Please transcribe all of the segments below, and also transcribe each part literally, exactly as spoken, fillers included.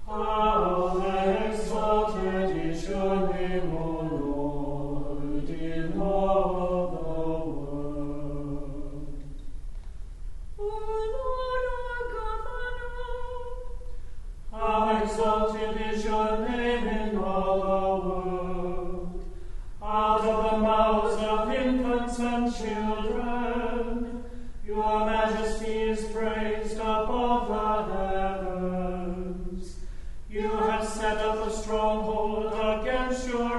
How exalted is your name, O Lord, in all the world. O Lord, our Governor, How exalted is your name in all the world. Out of the mouths of infants and children, your majesty is praised above the heavens. You have set up a stronghold against your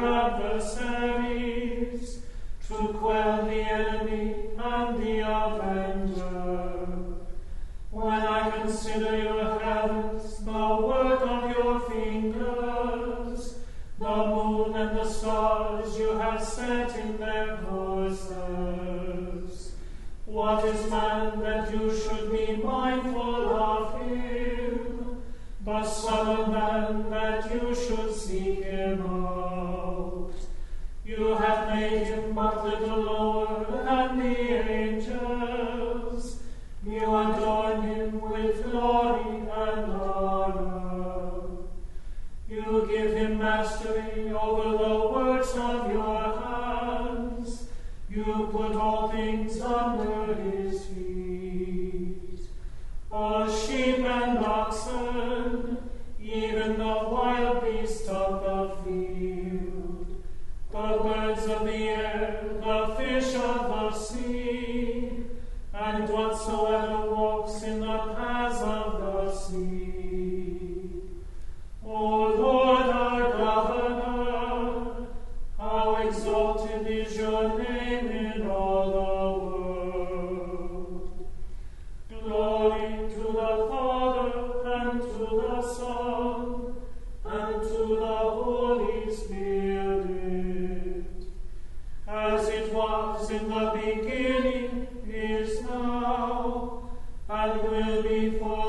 adversaries, to quell the enemy and the avenger. When I consider your heavens, the work of your fingers, the moon and the stars you have set in their courses, what is man that you should be mindful of him, the Son of Man that you should seek him out? You have made him but little lower than the angels. You adorn him with glory and honor. You give him mastery over the works of your hands. You put all things under his feet. All sheep and oxen, even the wild beasts of the field, the birds of the air, the fish of the sea, and whatsoever walks in the paths of the sea. O Lord our Governor, how exalted is your name in all the world. Glory to the Father, and to the Son, and to the Holy Spirit, as it was in the beginning, is now, and will be forever.